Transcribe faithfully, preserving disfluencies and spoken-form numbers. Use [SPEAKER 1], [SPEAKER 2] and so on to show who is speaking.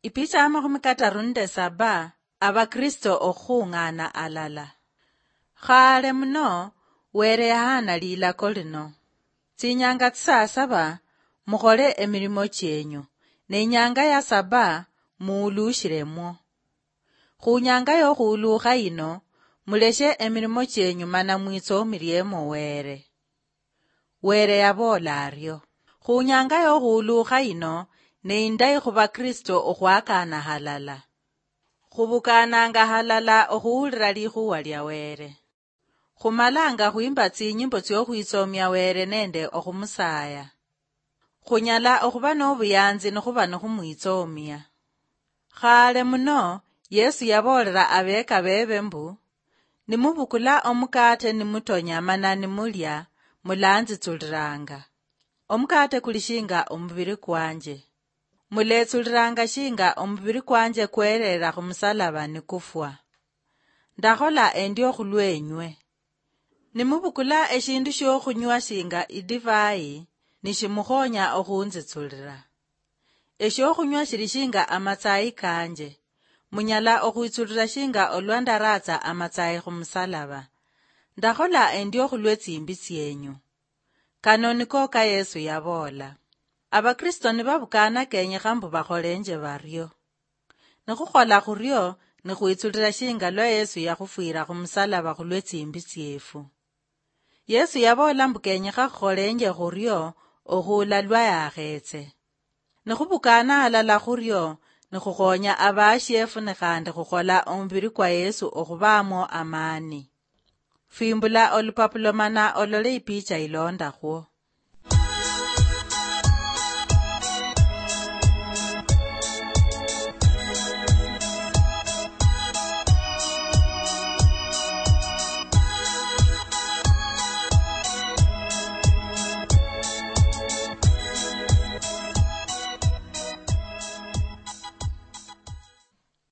[SPEAKER 1] Ipicha amakumi katarunde saba abakristo okhung'ana alala. Khale muno were hana lilako lino. Tsinyanga tsa saba mukhole emilimo chenyu, ne nyanga ya saba muulushiremwo. Khunyanga yokhulukha ino muleshe emilimo chenyu mana mwitsomilyemo were. Were yabola aryo. Khunyanga yokhulukha ino ne indai khuba Kristo okhwakana halala. Khubukananga halala okhuwulira likhuwa lya were. Khumalanga khuimba tsinyimbo tsyokhwitsomya were nende okhumusaya. Khunyala okhuba nobuyanzi nikhuba nikhumwitsomya. Khale muno Yesu yabolera abeka bebe mbu, nimubukula omukate nimutonya mana nimulya mulanzitsuliranga. Omukate kuli shinga omubiri kwanje. Muletsuliranga shinga omubiri kwanje kwerera khumusalaba nikufwa. Ndakhola endio khulwenywe. Nimubukula eshindu shokhunywa shinga idivai nishimukhonya okhunzitsulira. Eshokhunywa shili shinga amatsayi kanje. Munyala okhwitsulira shinga olwandaratsa amatsayi khumusalaba. Ndakhola endio khulwe tsimbi tsenyu. Kano niko ka Yesu yabola. Abakristo nibabukana kenyekha mbu bakholenje baryo. Nikhukhola khuryo nikhwitsulira shinga lwa Yesu yakhufwira khumusalaba khulwe tsimbi tsyefu. Yesu yabola mbu kenyekha khukholenje khuryo okhula lwa yakhetse. Nikhubukana halala khuryo nikhukhonya abashefu nikhandi khukhola omubiri kwa Yesu okhubamo amani. Fimbula olupapulo mana olole ipicha ilonda khwo.